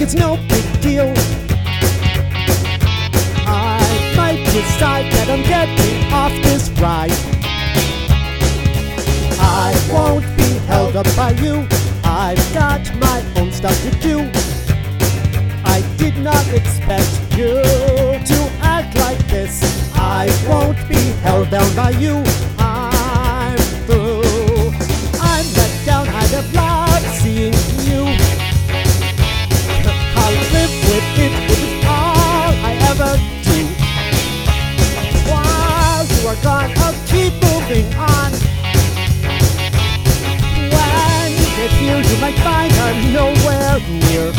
it's no big deal. I might decide that I'm getting off this ride. I won't be held up by you. I've got my own stuff to do. I did not expect you to act like this. I won't be held down by you. I'm through. I'm let down. I'd have loved seeing you. I'll live with it. It is all I ever do. While you are gone, I'll keep moving on. When you get here, you might find I'm nowhere near.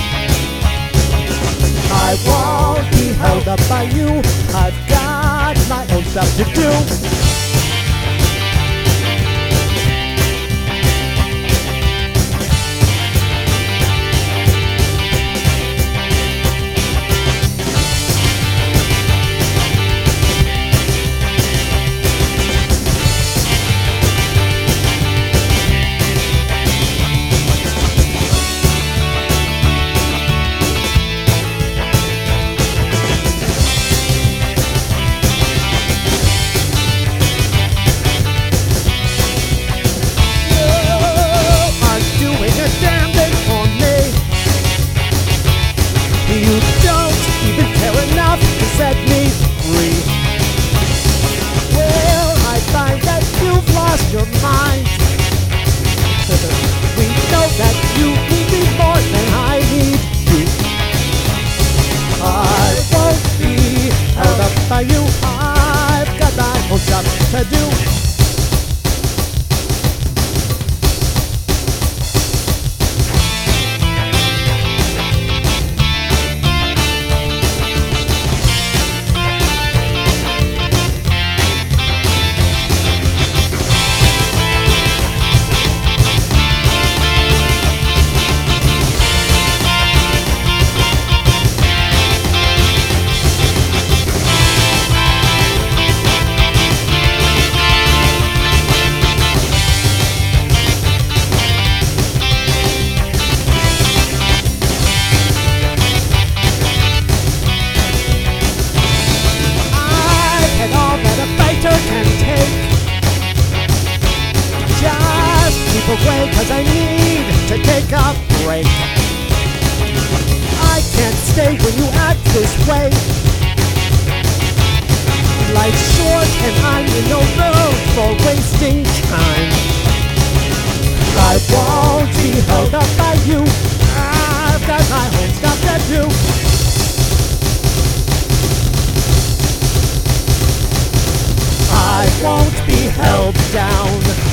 I won't be held up by you. I've got my own stuff to do. You don't even care enough to set me free. Well, I find that you've lost your mind. We know that you need me more than I need you. I won't be held up by you. I've got my own stuff to do. Can take. Just keep away, 'cause I need to take a break. I can't stay when you act this way. Life's short and I'm in no mood for wasting time. I won't be held up by you. I've got my own stuff to do. I won't be held down.